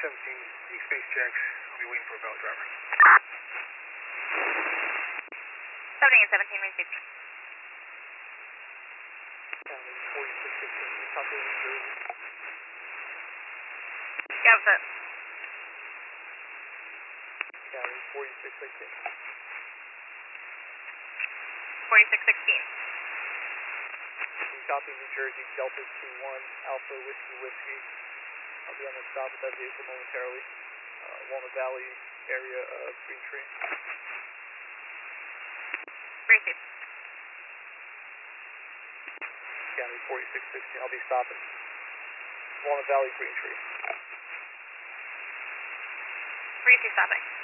Space checks. I'll be waiting for a bell driver. 78 and 17, received. County 4616, copy New Jersey. Yeah, what's up? County 4616. 4616. Copy New Jersey, Delta 21, Alpha Whiskey Whiskey. I'll be on the stop with that vehicle momentarily. Walnut Valley area of Green Tree. Received. County 4616, I'll be stopping. Walnut Valley, Green Tree. Where you stopping?